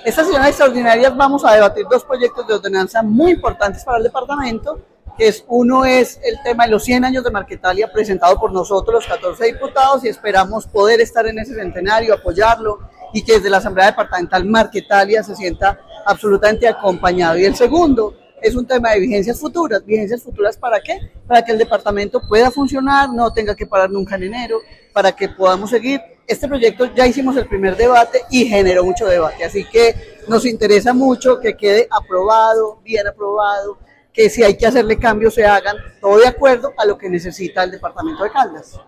Esta sesión extraordinaria vamos a debatir dos proyectos de ordenanza muy importantes para el departamento, uno es el tema de los 100 años de Marquetalia, presentado por nosotros los 14 diputados, y esperamos poder estar en ese centenario, apoyarlo, y que desde la Asamblea Departamental Marquetalia se sienta absolutamente acompañado. Y el segundo es un tema de vigencias futuras. ¿Vigencias futuras para qué? Para que el departamento pueda funcionar, no tenga que parar nunca en enero, para que podamos seguir. Este proyecto ya hicimos el primer debate y generó mucho debate, así que nos interesa mucho que quede aprobado, bien aprobado, que si hay que hacerle cambios se hagan, todo de acuerdo a lo que necesita el departamento de Caldas.